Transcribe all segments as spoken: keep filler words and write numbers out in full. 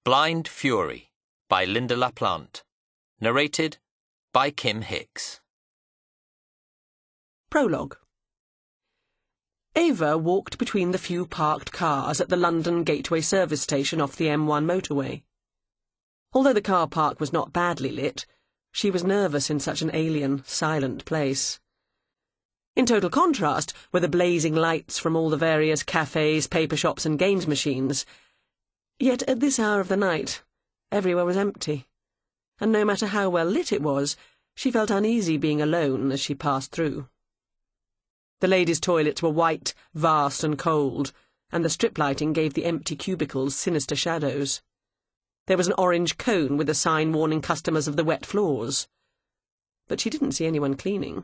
Blind Fury by Lynda La Plante. Narrated by Kim Hicks. Prologue. Ava walked between the few parked cars at the London Gateway service station off the M one motorway. Although the car park was not badly lit, she was nervous in such an alien, silent place. In total contrast were the blazing lights from all the various cafes, paper shops and games machines. Yet at this hour of the night, everywhere was empty, and no matter how well lit it was, she felt uneasy being alone as she passed through. The ladies' toilets were white, vast and cold, and the strip lighting gave the empty cubicles sinister shadows. There was an orange cone with a sign warning customers of the wet floors. But she didn't see anyone cleaning.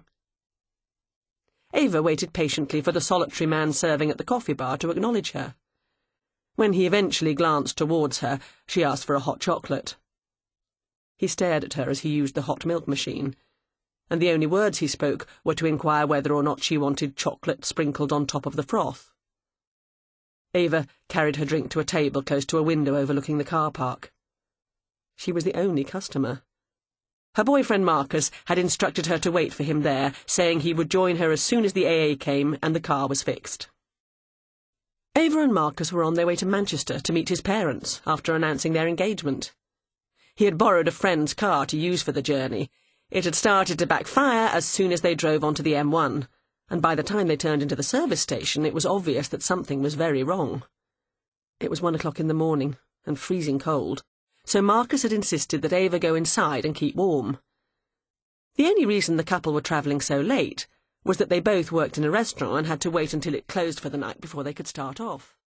Ava waited patiently for the solitary man serving at the coffee bar to acknowledge her. When he eventually glanced towards her, she asked for a hot chocolate. He stared at her as he used the hot milk machine, and the only words he spoke were to inquire whether or not she wanted chocolate sprinkled on top of the froth. Ava carried her drink to a table close to a window overlooking the car park. She was the only customer. Her boyfriend Marcus had instructed her to wait for him there, saying he would join her as soon as the A A came and the car was fixed. Ava and Marcus were on their way to Manchester to meet his parents after announcing their engagement. He had borrowed a friend's car to use for the journey. It had started to backfire as soon as they drove onto the M one, and by the time they turned into the service station it was obvious that something was very wrong. It was one o'clock in the morning, and freezing cold, so Marcus had insisted that Ava go inside and keep warm. The only reason the couple were travelling so late was that they both worked in a restaurant and had to wait until it closed for the night before they could start off.